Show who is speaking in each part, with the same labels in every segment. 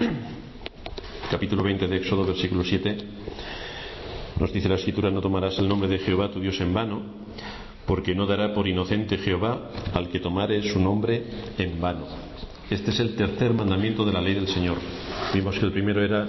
Speaker 1: capítulo 20 de Éxodo, versículo 7, nos dice la Escritura: no tomarás el nombre de Jehová tu Dios en vano, porque no dará por inocente Jehová al que tomare su nombre en vano. Este es el tercer mandamiento de la ley del Señor. Vimos que el primero era: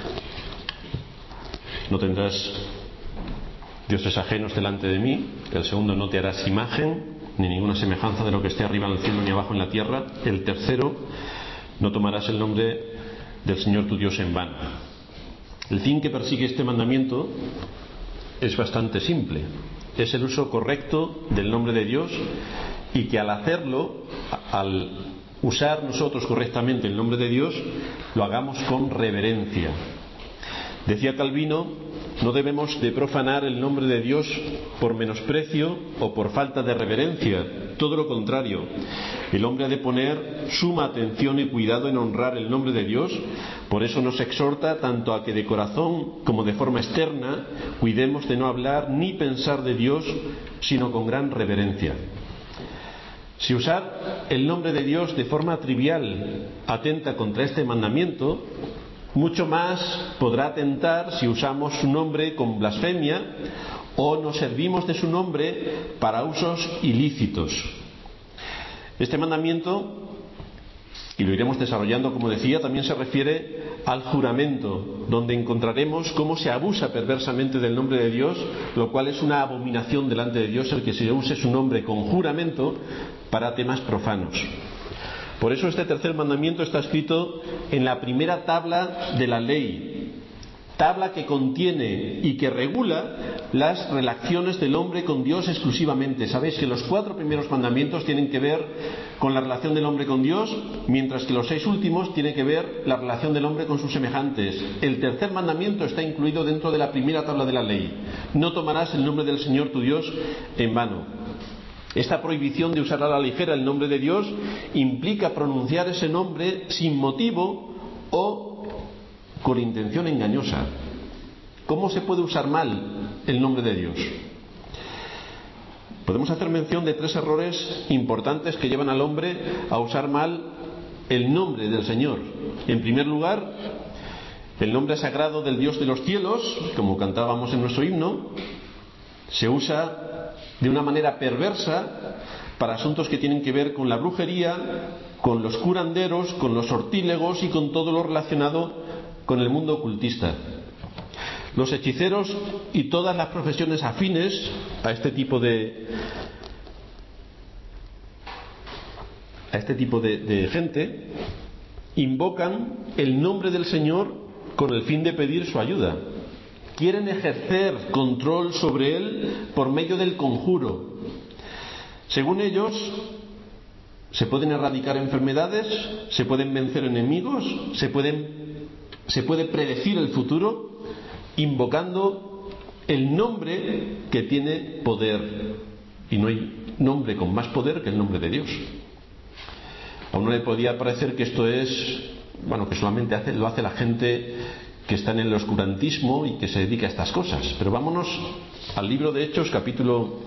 Speaker 1: no tendrás dioses ajenos delante de mí. El segundo: no te harás imagen ni ninguna semejanza de lo que esté arriba en el cielo ni abajo en la tierra. El tercero: no tomarás el nombre del Señor tu Dios en vano. El fin que persigue este mandamiento es bastante simple: es el uso correcto del nombre de Dios, y que al hacerlo, al usar nosotros correctamente el nombre de Dios, lo hagamos con reverencia. Decía Calvino: no debemos de profanar el nombre de Dios por menosprecio o por falta de reverencia. Todo lo contrario, el hombre ha de poner suma atención y cuidado en honrar el nombre de Dios. Por eso nos exhorta tanto a que de corazón como de forma externa cuidemos de no hablar ni pensar de Dios, sino con gran reverencia. Si usar el nombre de Dios de forma trivial atenta contra este mandamiento, mucho más podrá atentar si usamos su nombre con blasfemia o nos servimos de su nombre para usos ilícitos. Este mandamiento, y lo iremos desarrollando como decía, también se refiere al juramento, donde encontraremos cómo se abusa perversamente del nombre de Dios, lo cual es una abominación delante de Dios el que se use su nombre con juramento para temas profanos. Por eso este tercer mandamiento está escrito en la primera tabla de la ley, tabla que contiene y que regula las relaciones del hombre con Dios exclusivamente. Sabéis que los 4 primeros mandamientos tienen que ver con la relación del hombre con Dios, mientras que los 6 últimos tienen que ver la relación del hombre con sus semejantes. El tercer mandamiento está incluido dentro de la primera tabla de la ley: no tomarás el nombre del Señor tu Dios en vano. Esta prohibición de usar a la ligera el nombre de Dios implica pronunciar ese nombre sin motivo o con intención engañosa. ¿Cómo se puede usar mal el nombre de Dios? Podemos hacer mención de 3 errores importantes que llevan al hombre a usar mal el nombre del Señor. En primer lugar, el nombre sagrado del Dios de los cielos, como cantábamos en nuestro himno, se usa de una manera perversa para asuntos que tienen que ver con la brujería, con los curanderos, con los sortílegos y con todo lo relacionado con el mundo ocultista. Los hechiceros y todas las profesiones afines a este tipo de gente invocan el nombre del Señor con el fin de pedir su ayuda. Quieren ejercer control sobre él por medio del conjuro. Según ellos, se pueden erradicar enfermedades, se pueden vencer enemigos, se puede predecir el futuro invocando el nombre que tiene poder. Y no hay nombre con más poder que el nombre de Dios. A uno le podría parecer que esto es, que solamente lo hace la gente que está en el oscurantismo y que se dedica a estas cosas. Pero vámonos al libro de Hechos, capítulo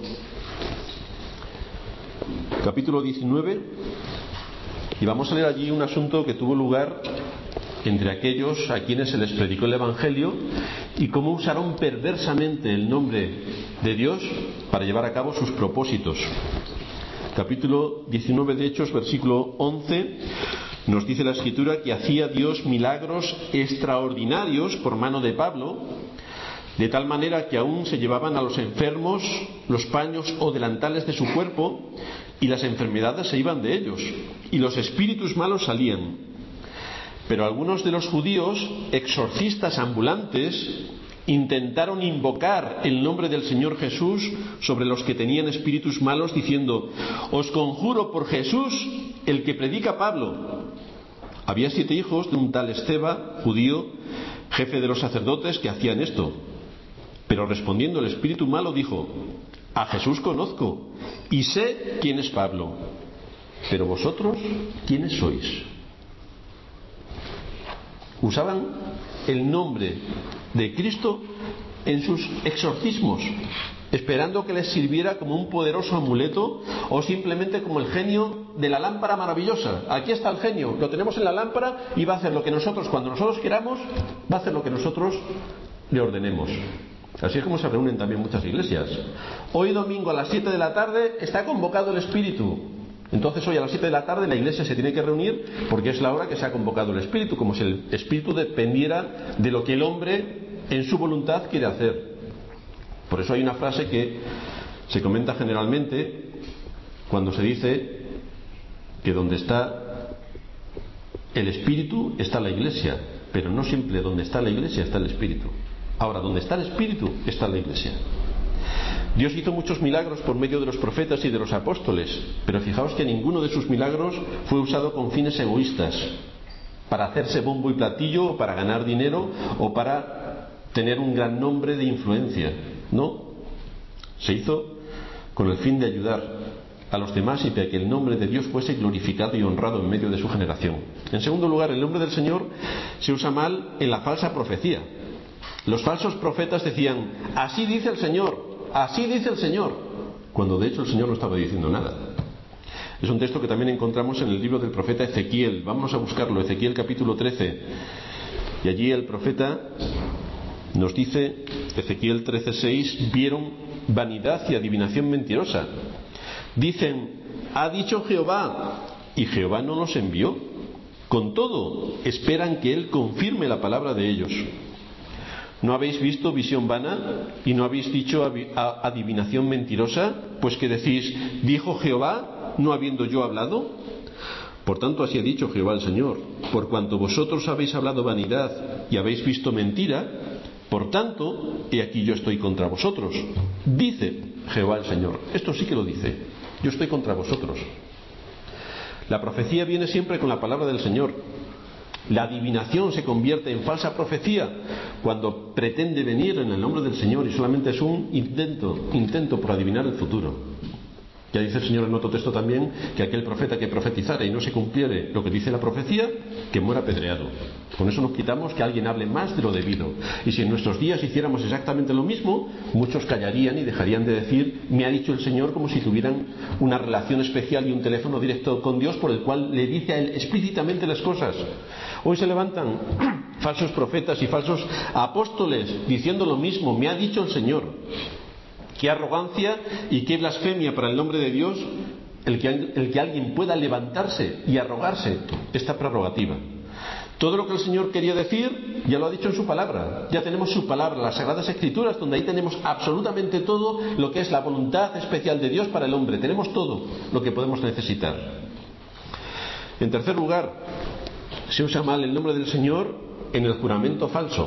Speaker 1: 19, y vamos a leer allí un asunto que tuvo lugar entre aquellos a quienes se les predicó el Evangelio y cómo usaron perversamente el nombre de Dios para llevar a cabo sus propósitos. Capítulo 19 de Hechos, versículo 11, nos dice la Escritura que hacía Dios milagros extraordinarios por mano de Pablo, de tal manera que aún se llevaban a los enfermos los paños o delantales de su cuerpo, y las enfermedades se iban de ellos, y los espíritus malos salían. Pero algunos de los judíos, exorcistas ambulantes, intentaron invocar el nombre del Señor Jesús sobre los que tenían espíritus malos, diciendo: os conjuro por Jesús, el que predica Pablo. Había 7 hijos de un tal Esceva, judío, jefe de los sacerdotes, que hacían esto. Pero respondiendo el espíritu malo dijo: a Jesús conozco y sé quién es Pablo, pero vosotros, ¿quiénes sois? Usaban el nombre de Cristo en sus exorcismos, esperando que les sirviera como un poderoso amuleto o simplemente como el genio de la lámpara maravillosa. Aquí está el genio, lo tenemos en la lámpara y va a hacer lo que nosotros, cuando nosotros queramos, va a hacer lo que nosotros le ordenemos. Así es como se reúnen también muchas iglesias. Hoy domingo a las 7 de la tarde está convocado el Espíritu. Entonces hoy a las 7 de la tarde la iglesia se tiene que reunir porque es la hora que se ha convocado el Espíritu, como si el Espíritu dependiera de lo que el hombre en su voluntad quiere hacer. Por eso hay una frase que se comenta generalmente cuando se dice que donde está el Espíritu está la iglesia, pero no siempre donde está la iglesia está el Espíritu. Ahora, donde está el Espíritu está la iglesia. Dios hizo muchos milagros por medio de los profetas y de los apóstoles, pero fijaos que ninguno de sus milagros fue usado con fines egoístas, para hacerse bombo y platillo, o para ganar dinero, o para tener un gran nombre de influencia. No, se hizo con el fin de ayudar a los demás y para que el nombre de Dios fuese glorificado y honrado en medio de su generación. En segundo lugar, el nombre del Señor se usa mal en la falsa profecía. Los falsos profetas decían: así dice el Señor, así dice el Señor, cuando de hecho el Señor no estaba diciendo nada. Es un texto que también encontramos en el libro del profeta Ezequiel. Vamos a buscarlo, Ezequiel capítulo 13. Y allí el profeta nos dice, Ezequiel 13:6, vieron vanidad y adivinación mentirosa. Dicen: ha dicho Jehová, y Jehová no los envió. Con todo, esperan que Él confirme la palabra de ellos. ¿No habéis visto visión vana y no habéis dicho adivinación mentirosa? Pues que decís: dijo Jehová, no habiendo yo hablado. Por tanto, así ha dicho Jehová el Señor: por cuanto vosotros habéis hablado vanidad y habéis visto mentira, por tanto, he aquí yo estoy contra vosotros, dice Jehová el Señor. Esto sí que lo dice: yo estoy contra vosotros. La profecía viene siempre con la palabra del Señor. La adivinación se convierte en falsa profecía cuando pretende venir en el nombre del Señor y solamente es un intento por adivinar el futuro. Ya dice el Señor en otro texto también que aquel profeta que profetizara y no se cumpliere lo que dice la profecía, que muera apedreado. Con eso nos quitamos que alguien hable más de lo debido. Y si en nuestros días hiciéramos exactamente lo mismo, muchos callarían y dejarían de decir: me ha dicho el Señor, como si tuvieran una relación especial y un teléfono directo con Dios por el cual le dice a Él explícitamente las cosas. Hoy se levantan falsos profetas y falsos apóstoles diciendo lo mismo: me ha dicho el Señor. Qué arrogancia y qué blasfemia para el nombre de Dios el que alguien pueda levantarse y arrogarse esta prerrogativa. Todo lo que el Señor quería decir ya lo ha dicho en su palabra. Ya tenemos su palabra, las Sagradas Escrituras, donde ahí tenemos absolutamente todo lo que es la voluntad especial de Dios para el hombre. Tenemos todo lo que podemos necesitar. En tercer lugar, se usa mal el nombre del Señor en el juramento falso.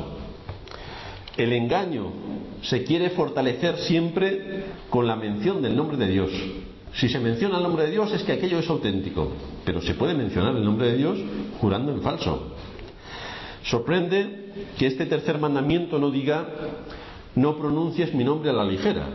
Speaker 1: El engaño se quiere fortalecer siempre con la mención del nombre de Dios. Si se menciona el nombre de Dios es que aquello es auténtico, pero se puede mencionar el nombre de Dios jurando en falso. Sorprende que este tercer mandamiento no diga: no pronuncies mi nombre a la ligera.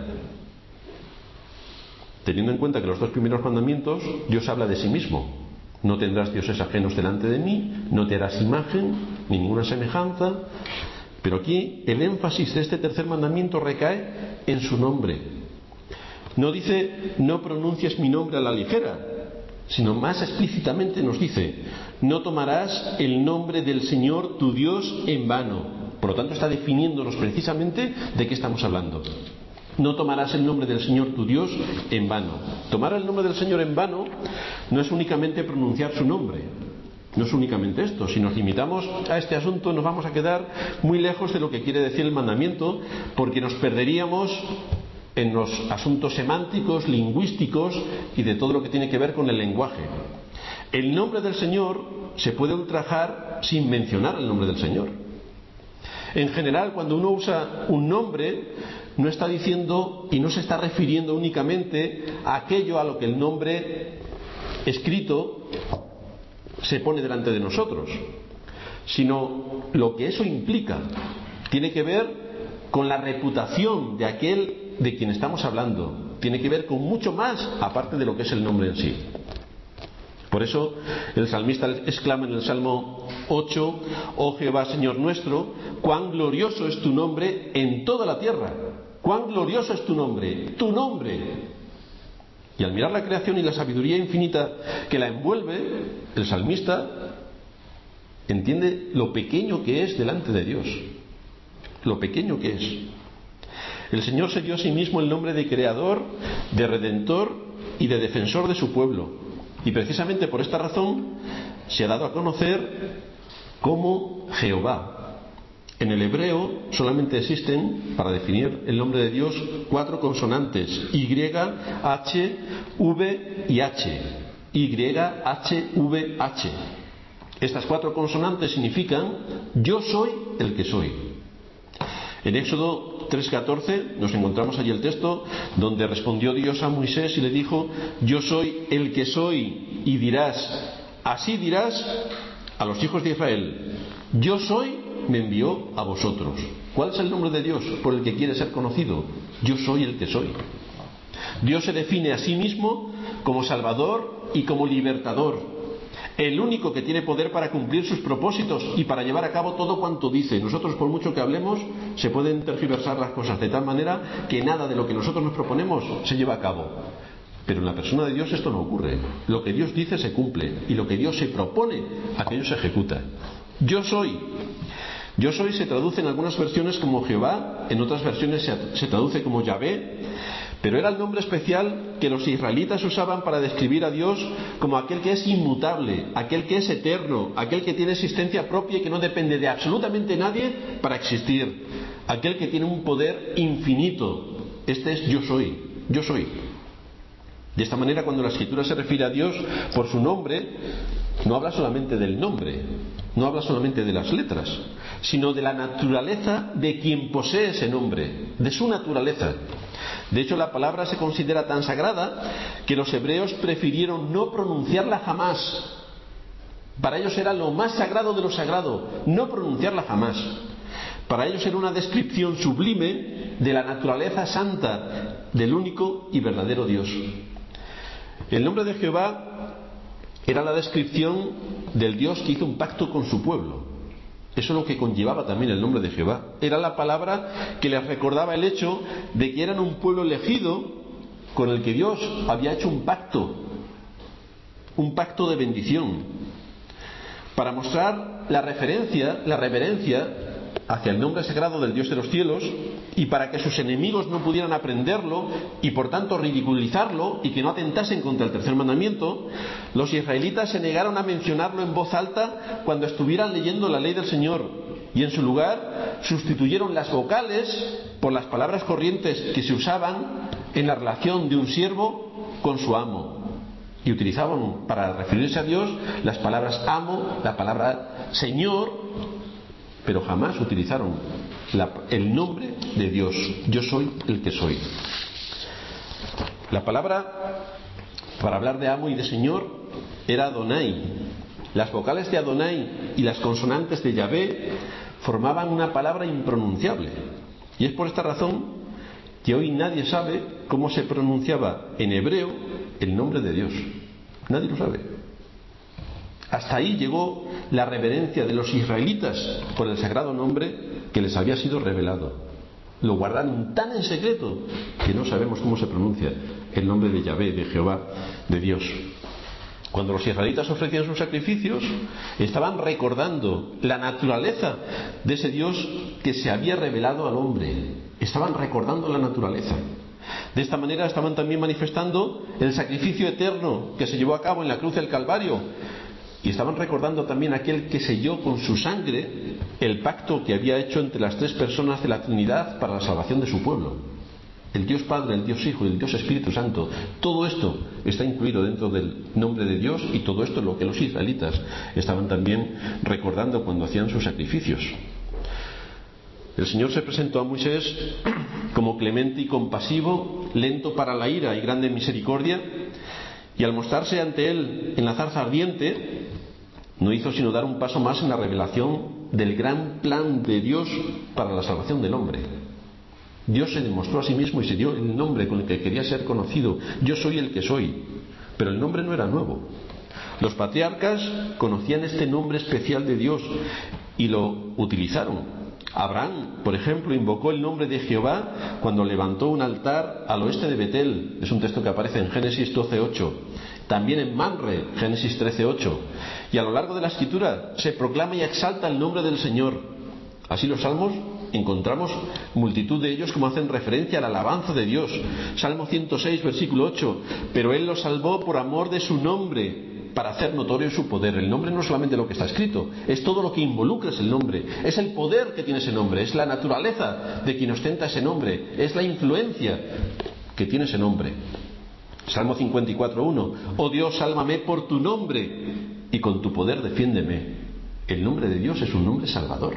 Speaker 1: Teniendo en cuenta que los dos primeros mandamientos Dios habla de sí mismo: no tendrás dioses ajenos delante de mí, no te harás imagen ni ninguna semejanza. Pero aquí el énfasis de este tercer mandamiento recae en su nombre. No dice: no pronuncies mi nombre a la ligera, sino más explícitamente nos dice: no tomarás el nombre del Señor tu Dios en vano. Por lo tanto, está definiéndonos precisamente de qué estamos hablando. No tomarás el nombre del Señor tu Dios en vano. Tomar el nombre del Señor en vano no es únicamente pronunciar su nombre. No es únicamente esto. Si nos limitamos a este asunto, nos vamos a quedar muy lejos de lo que quiere decir el mandamiento, porque nos perderíamos en los asuntos semánticos, lingüísticos y de todo lo que tiene que ver con el lenguaje. El nombre del Señor se puede ultrajar sin mencionar el nombre del Señor. En general, cuando uno usa un nombre, no está diciendo y no se está refiriendo únicamente a aquello a lo que el nombre escrito se pone delante de nosotros, sino lo que eso implica. Tiene que ver con la reputación de aquel de quien estamos hablando. Tiene que ver con mucho más aparte de lo que es el nombre en sí. Por eso el salmista exclama en el Salmo 8: oh Jehová, Señor nuestro, cuán glorioso es tu nombre en toda la tierra. Cuán glorioso es tu nombre. Y al mirar la creación y la sabiduría infinita que la envuelve, el salmista entiende lo pequeño que es delante de Dios. Lo pequeño que es. El Señor se dio a sí mismo el nombre de Creador, de Redentor y de Defensor de su pueblo. Y precisamente por esta razón se ha dado a conocer como Jehová. En el hebreo solamente existen, para definir el nombre de Dios, 4 consonantes: Y, H, V y H. Y, H, V, H. Estas 4 consonantes significan yo soy el que soy. En Éxodo 3:14 nos encontramos allí el texto donde respondió Dios a Moisés y le dijo: yo soy el que soy, y así dirás a los hijos de Israel: yo soy, me envió a vosotros. ¿Cuál es el nombre de Dios por el que quiere ser conocido? Yo soy el que soy. Dios se define a sí mismo como Salvador y como Libertador, el único que tiene poder para cumplir sus propósitos y para llevar a cabo todo cuanto dice. Nosotros, por mucho que hablemos, se pueden tergiversar las cosas de tal manera que nada de lo que nosotros nos proponemos se lleva a cabo. Pero en la persona de Dios esto no ocurre. Lo que Dios dice se cumple, y lo que Dios se propone, aquello se ejecuta. Yo soy. Yo soy se traduce en algunas versiones como Jehová, en otras versiones se traduce como Yahvé, pero era el nombre especial que los israelitas usaban para describir a Dios como aquel que es inmutable, aquel que es eterno, aquel que tiene existencia propia y que no depende de absolutamente nadie para existir, aquel que tiene un poder infinito. Este es yo soy, yo soy. De esta manera, cuando la Escritura se refiere a Dios por su nombre, no habla solamente del nombre, no habla solamente de las letras, sino de la naturaleza de quien posee ese nombre, de su naturaleza. De hecho, la palabra se considera tan sagrada que los hebreos prefirieron no pronunciarla jamás. Para ellos era lo más sagrado de lo sagrado, no pronunciarla jamás. Para ellos era una descripción sublime de la naturaleza santa del único y verdadero Dios. El nombre de Jehová era la descripción del Dios que hizo un pacto con su pueblo. Eso es lo que conllevaba también el nombre de Jehová. Era la palabra que les recordaba el hecho de que eran un pueblo elegido con el que Dios había hecho un pacto de bendición, para mostrar la reverencia hacia el nombre sagrado del Dios de los cielos, y para que sus enemigos no pudieran aprenderlo y por tanto ridiculizarlo y que no atentasen contra el tercer mandamiento. Los israelitas se negaron a mencionarlo en voz alta cuando estuvieran leyendo la ley del Señor, y en su lugar sustituyeron las vocales por las palabras corrientes que se usaban en la relación de un siervo con su amo, y utilizaban para referirse a Dios las palabras amo, la palabra Señor, pero jamás utilizaron el nombre de Dios. Yo soy el que soy. La palabra para hablar de amo y de Señor era Adonai. Las vocales de Adonai y las consonantes de Yahvé formaban una palabra impronunciable, y es por esta razón que hoy nadie sabe cómo se pronunciaba en hebreo el nombre de Dios. Nadie lo sabe. Hasta ahí llegó la reverencia de los israelitas por el sagrado nombre que les había sido revelado. Lo guardaron tan en secreto que no sabemos cómo se pronuncia el nombre de Yahvé, de Jehová, de Dios. Cuando los israelitas ofrecían sus sacrificios, estaban recordando la naturaleza de ese Dios que se había revelado al hombre. Estaban recordando la naturaleza. De esta manera estaban también manifestando el sacrificio eterno que se llevó a cabo en la cruz del Calvario, y estaban recordando también aquel que selló con su sangre el pacto que había hecho entre las 3 personas de la Trinidad para la salvación de su pueblo. El Dios Padre, el Dios Hijo y el Dios Espíritu Santo. Todo esto está incluido dentro del nombre de Dios, y todo esto es lo que los israelitas estaban también recordando cuando hacían sus sacrificios. El Señor se presentó a Moisés como clemente y compasivo, lento para la ira y grande en misericordia, y al mostrarse ante él en la zarza ardiente, no hizo sino dar un paso más en la revelación del gran plan de Dios para la salvación del hombre. Dios se demostró a sí mismo y se dio el nombre con el que quería ser conocido. Yo soy el que soy. Pero el nombre no era nuevo. Los patriarcas conocían este nombre especial de Dios y lo utilizaron. Abraham, por ejemplo, invocó el nombre de Jehová cuando levantó un altar al oeste de Betel. Es un texto que aparece en Génesis 12:8. También en Manre, Génesis 13:8. Y a lo largo de la Escritura se proclama y exalta el nombre del Señor. Así los salmos encontramos multitud de ellos como hacen referencia a la alabanza de Dios. Salmo 106, versículo 8. Pero Él los salvó por amor de su nombre, para hacer notorio su poder. El nombre no es solamente lo que está escrito, es todo lo que involucra ese nombre, es el poder que tiene ese nombre, es la naturaleza de quien ostenta ese nombre, es la influencia que tiene ese nombre. Salmo 54:1. Oh Dios, sálvame por tu nombre y con tu poder defiéndeme. El nombre de Dios es un nombre salvador.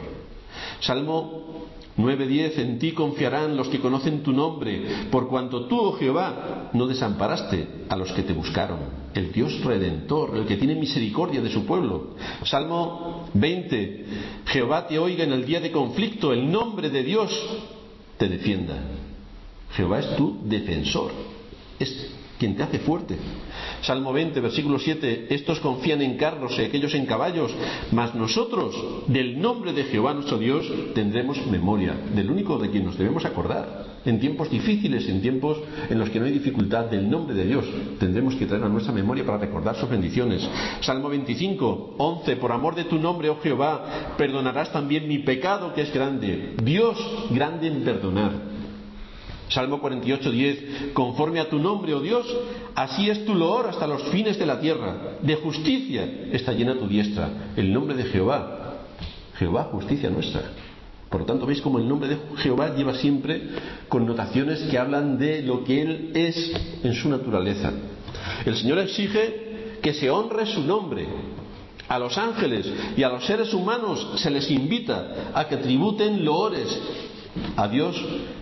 Speaker 1: Salmo 9:10. En ti confiarán los que conocen tu nombre, por cuanto tú, oh Jehová, no desamparaste a los que te buscaron. El Dios redentor, el que tiene misericordia de su pueblo. Salmo 20. Jehová te oiga en el día de conflicto, el nombre de Dios te defienda. Jehová es tu defensor, es quien te hace fuerte. Salmo 20, versículo 7. Estos confían en carros y aquellos en caballos, mas nosotros del nombre de Jehová nuestro Dios tendremos memoria, del único de quien nos debemos acordar. En tiempos difíciles, en tiempos en los que no hay dificultad, del nombre de Dios tendremos que traer a nuestra memoria para recordar sus bendiciones. Salmo 25, 11. Por amor de tu nombre, oh Jehová, perdonarás también mi pecado que es grande. Dios grande en perdonar. Salmo 48:10. Conforme a tu nombre, oh Dios, así es tu loor hasta los fines de la tierra. De justicia está llena tu diestra. El nombre de Jehová, Jehová, justicia nuestra. Por lo tanto, veis como el nombre de Jehová lleva siempre connotaciones que hablan de lo que Él es en su naturaleza. El Señor exige que se honre su nombre. A los ángeles y a los seres humanos se les invita a que tributen loores a Dios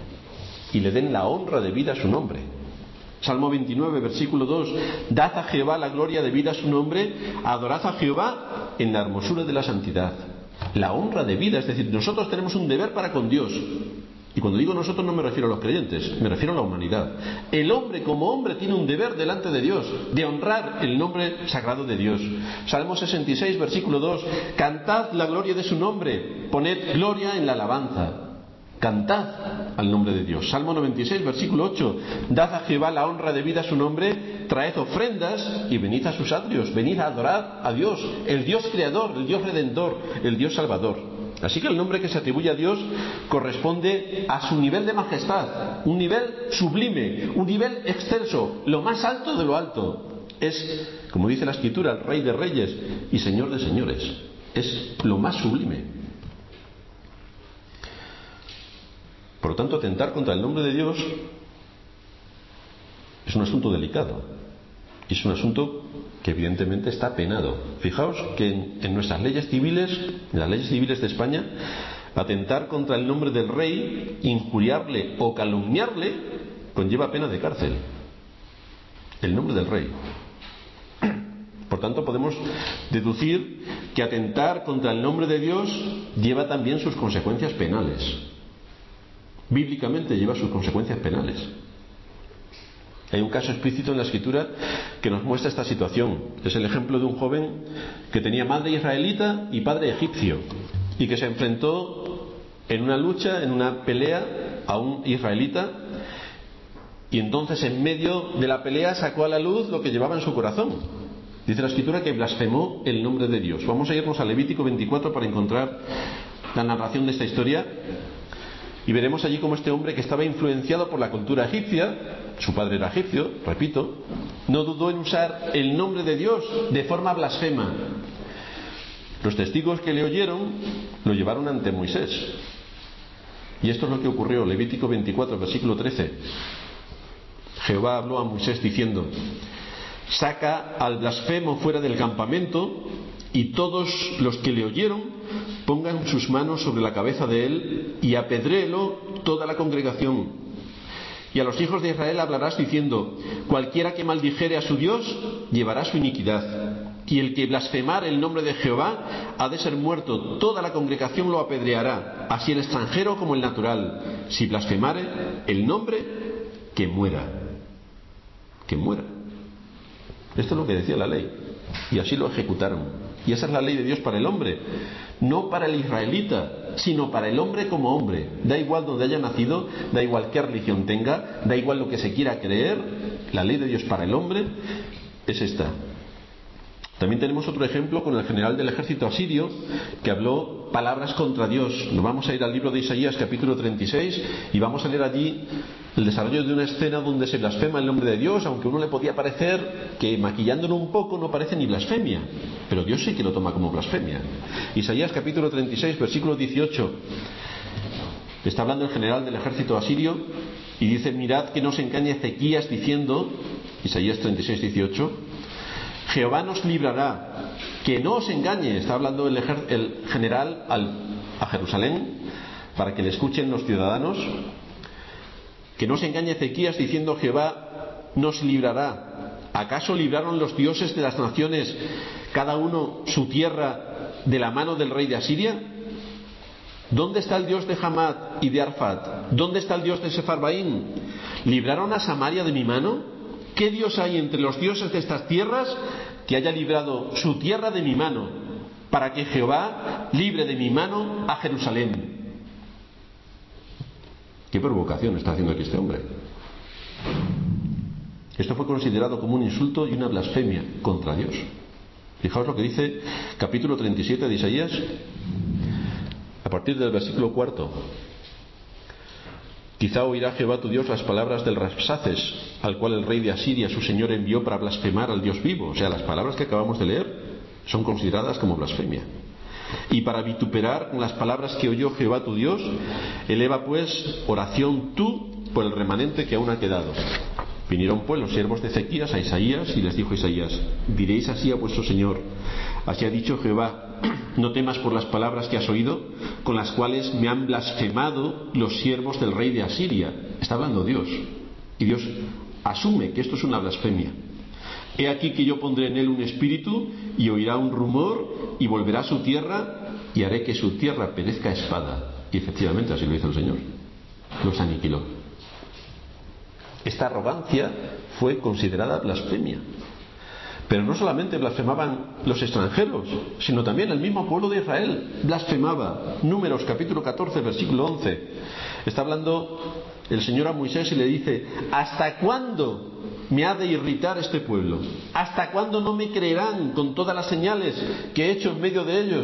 Speaker 1: y le den la honra debida a su nombre. Salmo 29, versículo 2. Dad a Jehová la gloria debida a su nombre, adorad a Jehová en la hermosura de la santidad. La honra debida, es decir, nosotros tenemos un deber para con Dios. Y cuando digo nosotros no me refiero a los creyentes, me refiero a la humanidad. El hombre como hombre tiene un deber delante de Dios, de honrar el nombre sagrado de Dios. Salmo 66, versículo 2. Cantad la gloria de su nombre, poned gloria en la alabanza. Cantad al nombre de Dios. Salmo 96, versículo 8. Dad a Jehová la honra debida a su nombre, traed ofrendas y venid a sus atrios. Venid a adorar a Dios, el Dios creador, el Dios redentor, el Dios salvador. Así que el nombre que se atribuye a Dios corresponde a su nivel de majestad, un nivel sublime, un nivel excelso, lo más alto de lo alto. Es, como dice la Escritura, el Rey de Reyes y Señor de Señores. Es lo más sublime. Por lo tanto, atentar contra el nombre de Dios es un asunto delicado. Y es un asunto que evidentemente está penado. Fijaos que en nuestras leyes civiles, en las leyes civiles de España, atentar contra el nombre del rey, injuriarle o calumniarle, conlleva pena de cárcel. El nombre del rey. Por tanto, podemos deducir que atentar contra el nombre de Dios lleva también sus consecuencias penales. Bíblicamente lleva sus consecuencias penales. Hay un caso explícito en la Escritura que nos muestra esta situación. Es el ejemplo de un joven que tenía madre israelita y padre egipcio y que se enfrentó en una lucha, en una pelea a un israelita, y entonces en medio de la pelea sacó a la luz lo que llevaba en su corazón. Dice la Escritura que blasfemó el nombre de Dios. Vamos a irnos a Levítico 24 para encontrar la narración de esta historia. Y veremos allí cómo este hombre, que estaba influenciado por la cultura egipcia, su padre era egipcio, repito, no dudó en usar el nombre de Dios de forma blasfema. Los testigos que le oyeron lo llevaron ante Moisés. Y esto es lo que ocurrió. Levítico 24, versículo 13. Jehová habló a Moisés diciendo: saca al blasfemo fuera del campamento, y todos los que le oyeron pongan sus manos sobre la cabeza de él y apedréelo toda la congregación. Y a los hijos de Israel hablarás diciendo: cualquiera que maldijere a su Dios llevará su iniquidad, y el que blasfemare el nombre de Jehová ha de ser muerto. Toda la congregación lo apedreará, así el extranjero como el natural. Si blasfemare el nombre, que muera. Que muera. Esto es lo que decía la ley, y así lo ejecutaron. Y esa es la ley de Dios para el hombre, no para el israelita, sino para el hombre como hombre. Da igual donde haya nacido, da igual qué religión tenga, da igual lo que se quiera creer, la ley de Dios para el hombre es esta. También tenemos otro ejemplo con el general del ejército asirio que habló palabras contra Dios. Nos vamos a ir al libro de Isaías capítulo 36 y vamos a leer allí el desarrollo de una escena donde se blasfema el nombre de Dios, aunque a uno le podía parecer que maquillándolo un poco no parece ni blasfemia, pero Dios sí que lo toma como blasfemia. Isaías capítulo 36 versículo 18, está hablando el general del ejército asirio y dice: mirad que no os engañe Ezequías diciendo, Isaías 36, 18, Jehová nos librará, que no os engañe. Está hablando el general a Jerusalén para que le escuchen los ciudadanos. Que no os engañe Ezequías diciendo Jehová nos librará. ¿Acaso libraron los dioses de las naciones cada uno su tierra de la mano del rey de Asiria? ¿Dónde está el Dios de Hamad y de Arfat? ¿Dónde está el Dios de Sefarbaín? ¿Libraron a Samaria de mi mano? ¿Qué Dios hay entre los dioses de estas tierras que haya librado su tierra de mi mano, para que Jehová libre de mi mano a Jerusalén? ¿Qué provocación está haciendo aquí este hombre? Esto fue considerado como un insulto y una blasfemia contra Dios. Fijaos lo que dice capítulo 37 de Isaías, a partir del versículo 4. Quizá oirá Jehová tu Dios las palabras del Rapsaces, al cual el rey de Asiria, su señor, envió para blasfemar al Dios vivo. O sea, las palabras que acabamos de leer son consideradas como blasfemia. Y para vituperar las palabras que oyó Jehová tu Dios, eleva pues oración tú por el remanente que aún ha quedado. Vinieron pues los siervos de Ezequías a Isaías y les dijo Isaías: diréis así a vuestro señor: así ha dicho Jehová, no temas por las palabras que has oído, con las cuales me han blasfemado los siervos del rey de Asiria. Está hablando Dios, y Dios asume que esto es una blasfemia. He aquí que yo pondré en él un espíritu y oirá un rumor y volverá a su tierra, y haré que su tierra perezca a espada. Y efectivamente así lo hizo el Señor, los aniquiló. Esta arrogancia fue considerada blasfemia. Pero no solamente blasfemaban los extranjeros, sino también el mismo pueblo de Israel blasfemaba. Números capítulo 14 versículo 11. Está hablando el Señor a Moisés y le dice: ¿hasta cuándo me ha de irritar este pueblo? ¿Hasta cuándo no me creerán con todas las señales que he hecho en medio de ellos?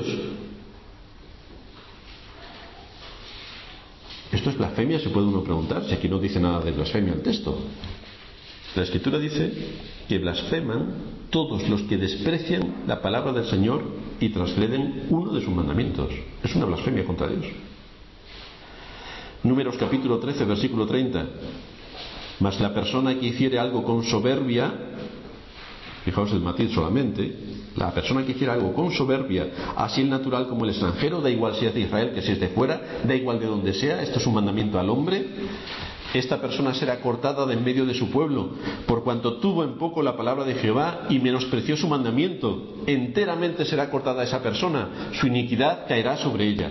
Speaker 1: ¿Esto es blasfemia? Se puede uno preguntar, si aquí no dice nada de blasfemia el texto. La Escritura dice que blasfeman todos los que desprecian la palabra del Señor y transgreden uno de sus mandamientos. Es una blasfemia contra Dios. Números capítulo 13 versículo 30. Mas la persona que hiciere algo con soberbia, fijaos el matiz solamente, la persona que hiciera algo con soberbia, así el natural como el extranjero, da igual si es de Israel que si es de fuera, da igual de donde sea, esto es un mandamiento al hombre, esta persona será cortada de en medio de su pueblo, por cuanto tuvo en poco la palabra de Jehová y menospreció su mandamiento. Enteramente será cortada esa persona, su iniquidad caerá sobre ella.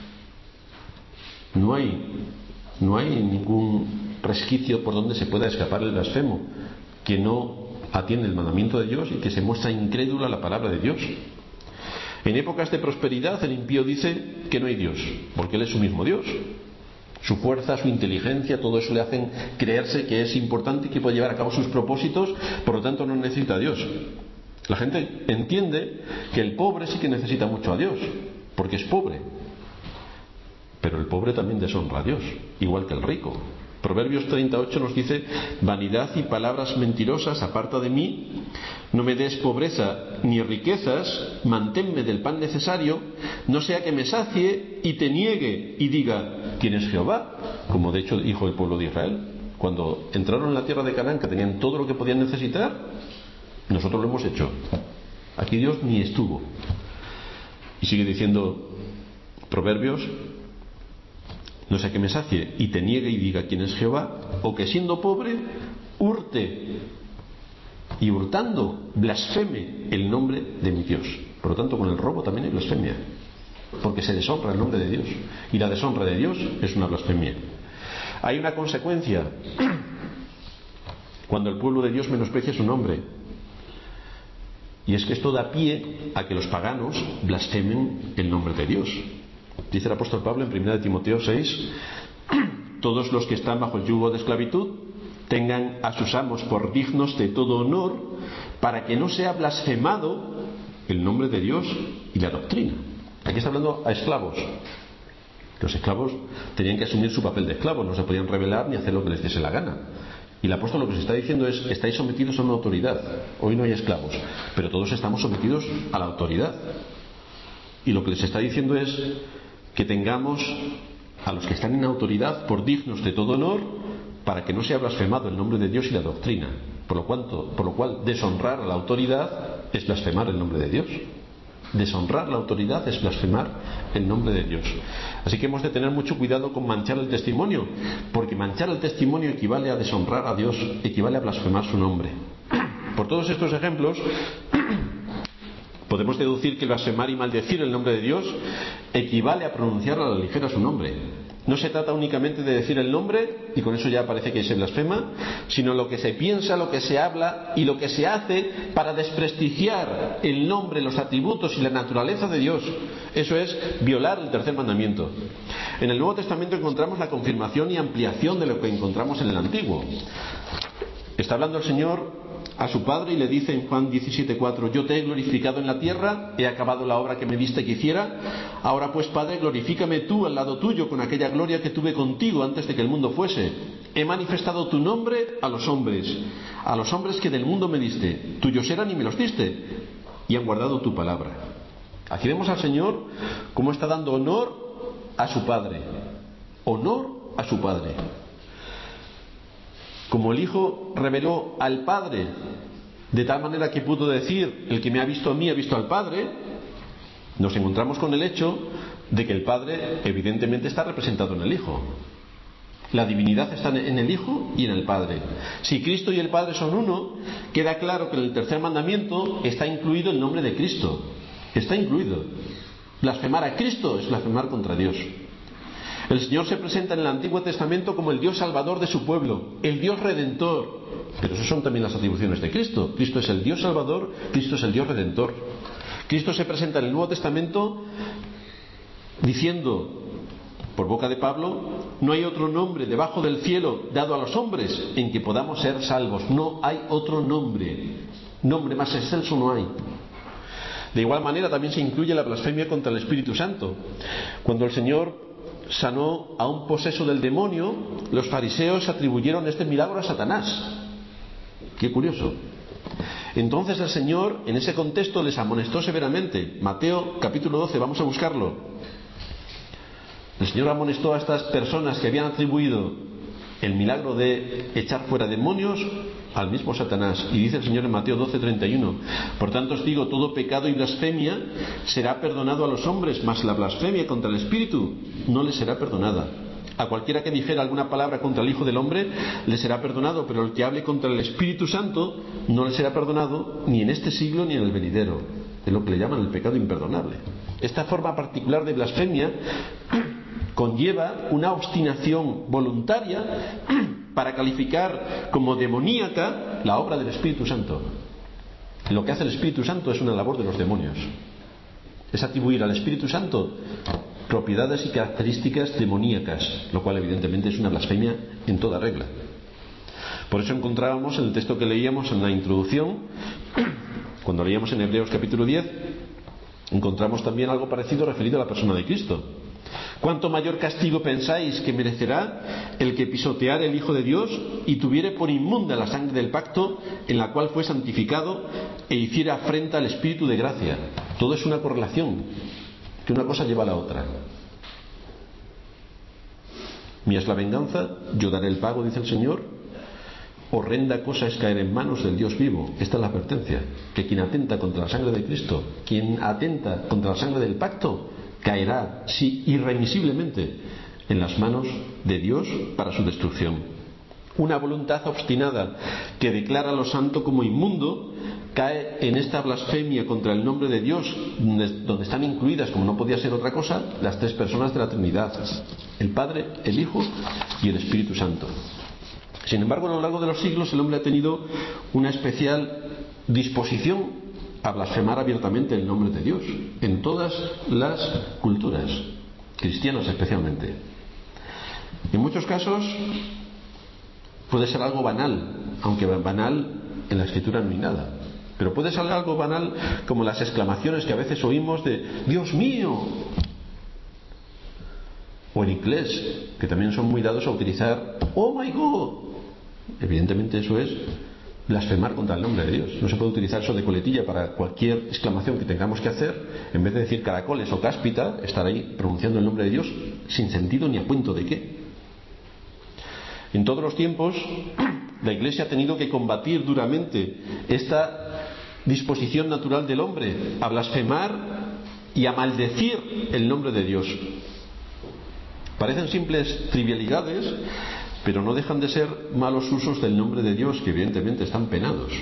Speaker 1: No hay ningún resquicio por donde se pueda escapar el blasfemo que no atiende el mandamiento de Dios y que se muestra incrédulo a la palabra de Dios. En épocas de prosperidad el impío dice que no hay Dios, porque Él es su mismo Dios. Su fuerza, su inteligencia, todo eso le hacen creerse que es importante y que puede llevar a cabo sus propósitos, por lo tanto no necesita a Dios. La gente entiende que el pobre sí que necesita mucho a Dios, porque es pobre. Pero el pobre también deshonra a Dios, igual que el rico. Proverbios 38 nos dice: vanidad y palabras mentirosas aparta de mí, no me des pobreza ni riquezas, manténme del pan necesario, no sea que me sacie y te niegue y diga: ¿quién es Jehová? Como de hecho dijo el pueblo de Israel cuando entraron en la tierra de Canaán, que tenían todo lo que podían necesitar. Nosotros lo hemos hecho, aquí Dios ni estuvo. Y sigue diciendo Proverbios: no sea que me sacie y te niegue y diga quién es Jehová, o que siendo pobre hurte y hurtando blasfeme el nombre de mi Dios. Por lo tanto, con el robo también hay blasfemia, porque se deshonra el nombre de Dios, y la deshonra de Dios es una blasfemia. Hay una consecuencia cuando el pueblo de Dios menosprecia su nombre, y es que esto da pie a que los paganos blasfemen el nombre de Dios. Dice el apóstol Pablo en 1 Timoteo 6: todos los que están bajo el yugo de esclavitud tengan a sus amos por dignos de todo honor, para que no sea blasfemado el nombre de Dios y la doctrina. Aquí está hablando a esclavos. Los esclavos tenían que asumir su papel de esclavos, no se podían rebelar ni hacer lo que les diese la gana. Y el apóstol lo que se está diciendo es: estáis sometidos a una autoridad. Hoy no hay esclavos, pero todos estamos sometidos a la autoridad. Y lo que les está diciendo es que tengamos a los que están en autoridad por dignos de todo honor, para que no sea blasfemado el nombre de Dios y la doctrina. Por lo cual deshonrar a la autoridad es blasfemar el nombre de Dios. Deshonrar la autoridad es blasfemar el nombre de Dios. Así que hemos de tener mucho cuidado con manchar el testimonio, porque manchar el testimonio equivale a deshonrar a Dios, equivale a blasfemar su nombre. Por todos estos ejemplos podemos deducir que blasfemar y maldecir el nombre de Dios equivale a pronunciar a la ligera su nombre. No se trata únicamente de decir el nombre, y con eso ya parece que se blasfema, sino lo que se piensa, lo que se habla y lo que se hace para desprestigiar el nombre, los atributos y la naturaleza de Dios. Eso es violar el tercer mandamiento. En el Nuevo Testamento encontramos la confirmación y ampliación de lo que encontramos en el Antiguo. Está hablando el Señor a su Padre y le dice en Juan 17:4: yo te he glorificado en la tierra, he acabado la obra que me diste que hiciera. Ahora pues, Padre, glorifícame tú al lado tuyo con aquella gloria que tuve contigo antes de que el mundo fuese. He manifestado tu nombre a los hombres que del mundo me diste. Tuyos eran y me los diste, y han guardado tu palabra. Aquí vemos al Señor cómo está dando honor a su Padre. Honor a su Padre. Como el Hijo reveló al Padre de tal manera que pudo decir: el que me ha visto a mí ha visto al Padre, nos encontramos con el hecho de que el Padre evidentemente está representado en el Hijo. La divinidad está en el Hijo y en el Padre. Si Cristo y el Padre son uno, queda claro que en el tercer mandamiento está incluido el nombre de Cristo. Está incluido. Blasfemar a Cristo es blasfemar contra Dios. El Señor se presenta en el Antiguo Testamento como el Dios salvador de su pueblo, el Dios redentor. Pero esas son también las atribuciones de Cristo. Cristo es el Dios salvador, Cristo es el Dios redentor. Cristo se presenta en el Nuevo Testamento diciendo, por boca de Pablo: no hay otro nombre debajo del cielo dado a los hombres en que podamos ser salvos. No hay otro nombre más excelso no hay. De igual manera también se incluye la blasfemia contra el Espíritu Santo. Cuando el Señor sanó a un poseso del demonio, los fariseos atribuyeron este milagro a Satanás. Qué curioso. Entonces el Señor en ese contexto les amonestó severamente. Mateo capítulo 12, vamos a buscarlo. El Señor amonestó a estas personas que habían atribuido el milagro de echar fuera demonios al mismo Satanás. Y dice el Señor en Mateo 12:31: por tanto os digo, todo pecado y blasfemia será perdonado a los hombres, mas la blasfemia contra el Espíritu no les será perdonada. A cualquiera que dijera alguna palabra contra el Hijo del Hombre le será perdonado, pero el que hable contra el Espíritu Santo no le será perdonado, ni en este siglo ni en el venidero. Es lo que le llaman el pecado imperdonable. Esta forma particular de blasfemia conlleva una obstinación voluntaria para calificar como demoníaca la obra del Espíritu Santo. Lo que hace el Espíritu Santo es una labor de los demonios. Es atribuir al Espíritu Santo propiedades y características demoníacas, lo cual evidentemente es una blasfemia en toda regla. Por eso encontrábamos en el texto que leíamos en la introducción, cuando leíamos en Hebreos capítulo 10, encontramos también algo parecido referido a la persona de Cristo. ¿Cuánto mayor castigo pensáis que merecerá el que pisoteare el Hijo de Dios y tuviere por inmunda la sangre del pacto en la cual fue santificado e hiciera afrenta al Espíritu de gracia? Todo es una correlación, que una cosa lleva a la otra. Mía es la venganza, yo daré el pago, dice el Señor. Horrenda cosa es caer en manos del Dios vivo. Esta es la advertencia, que quien atenta contra la sangre de Cristo, quien atenta contra la sangre del pacto, caerá, sí, irremisiblemente en las manos de Dios para su destrucción. Una voluntad obstinada que declara lo santo como inmundo cae en esta blasfemia contra el nombre de Dios, donde están incluidas, como no podía ser otra cosa, las tres personas de la Trinidad: el Padre, el Hijo y el Espíritu Santo. Sin embargo, a lo largo de los siglos el hombre ha tenido una especial disposición a blasfemar abiertamente el nombre de Dios en todas las culturas. cristianas especialmente. En muchos casos puede ser algo banal, aunque banal en la Escritura no hay nada. Pero puede ser algo banal como las exclamaciones que a veces oímos de ¡Dios mío! O en inglés, que también son muy dados a utilizar ¡Oh my God! Evidentemente eso es blasfemar contra el nombre de Dios. No se puede utilizar eso de coletilla para cualquier exclamación que tengamos que hacer. En vez de decir caracoles o cáspita, estar ahí pronunciando el nombre de Dios sin sentido ni a cuento de qué. En todos los tiempos la Iglesia ha tenido que combatir duramente esta disposición natural del hombre a blasfemar y a maldecir el nombre de Dios. Parecen simples trivialidades, pero no dejan de ser malos usos del nombre de Dios, que evidentemente están penados.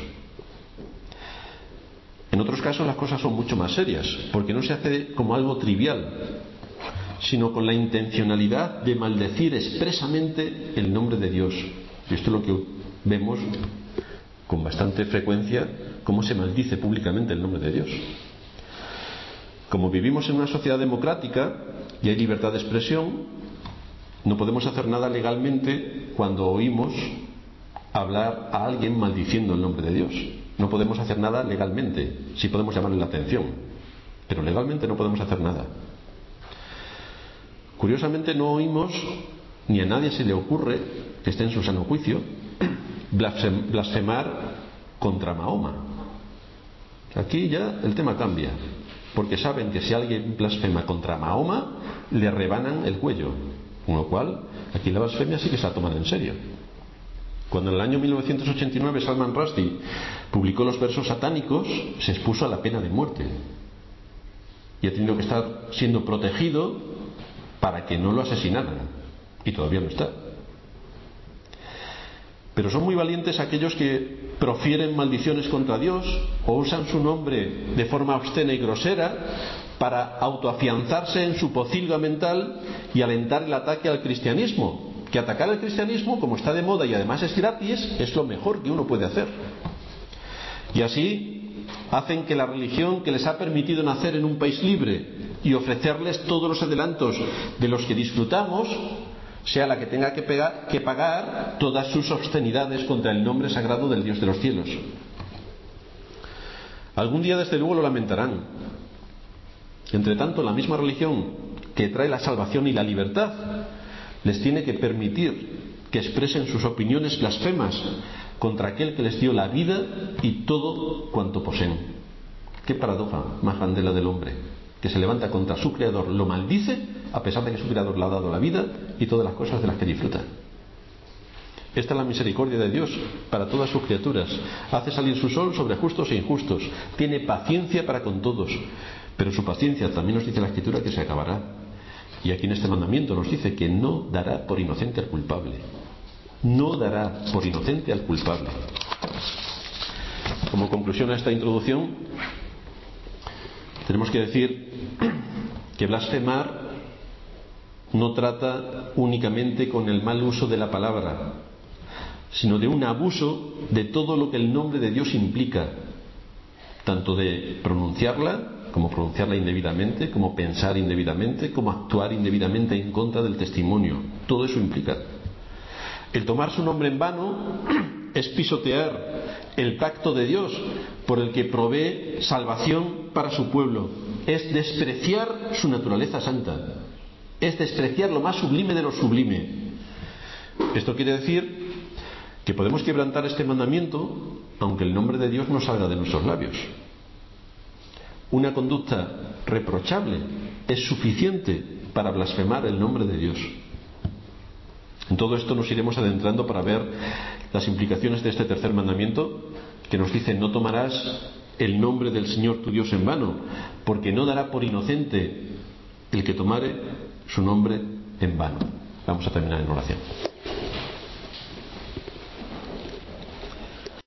Speaker 1: En otros casos las cosas son mucho más serias, porque no se hace como algo trivial, sino con la intencionalidad de maldecir expresamente el nombre de Dios. Y esto es lo que vemos con bastante frecuencia, cómo se maldice públicamente el nombre de Dios. Como vivimos en una sociedad democrática y hay libertad de expresión, no podemos hacer nada legalmente cuando oímos hablar a alguien maldiciendo el nombre de Dios. No podemos hacer nada legalmente. Sí podemos llamarle la atención, pero legalmente no podemos hacer nada. Curiosamente no oímos, ni a nadie se le ocurre, que esté en su sano juicio, blasfemar contra Mahoma. Aquí ya el tema cambia, porque saben que si alguien blasfema contra Mahoma, le rebanan el cuello. Con lo cual, aquí la blasfemia sí que se ha tomado en serio. Cuando en el año 1989 Salman Rushdie publicó los versos satánicos, se expuso a la pena de muerte. Y ha tenido que estar siendo protegido para que no lo asesinaran. Y todavía no está. Pero son muy valientes aquellos que profieren maldiciones contra Dios o usan su nombre de forma obscena y grosera para autoafianzarse en su pocilga mental y alentar el ataque al cristianismo. Que atacar al cristianismo, como está de moda y además es gratis, es lo mejor que uno puede hacer. Y así hacen que la religión que les ha permitido nacer en un país libre y ofrecerles todos los adelantos de los que disfrutamos sea la que tenga que pagar todas sus obscenidades contra el nombre sagrado del Dios de los cielos. Algún día desde luego lo lamentarán. Entre tanto, la misma religión que trae la salvación y la libertad les tiene que permitir que expresen sus opiniones blasfemas contra aquel que les dio la vida y todo cuanto poseen. Qué paradoja más grande la del hombre, que se levanta contra su creador, lo maldice a pesar de que su creador le ha dado la vida y todas las cosas de las que disfruta. Esta es la misericordia de Dios para todas sus criaturas. Hace salir su sol sobre justos e injustos, tiene paciencia para con todos, pero su paciencia, también nos dice la Escritura, que se acabará. Y aquí en este mandamiento nos dice que no dará por inocente al culpable. No dará por inocente al culpable. Como conclusión a esta introducción, tenemos que decir que blasfemar no trata únicamente con el mal uso de la palabra, sino de un abuso de todo lo que el nombre de Dios implica, tanto de pronunciarla, como pronunciarla indebidamente, como pensar indebidamente, como actuar indebidamente en contra del testimonio. Todo eso implica. El tomar su nombre en vano es pisotear el pacto de Dios por el que provee salvación para su pueblo. Es despreciar su naturaleza santa. Es despreciar lo más sublime de lo sublime. Esto quiere decir que podemos quebrantar este mandamiento aunque el nombre de Dios no salga de nuestros labios. Una conducta reprochable es suficiente para blasfemar el nombre de Dios. En todo esto nos iremos adentrando para ver las implicaciones de este tercer mandamiento, que nos dice: no tomarás el nombre del Señor tu Dios en vano, porque no dará por inocente el que tomare su nombre en vano. Vamos a terminar en oración.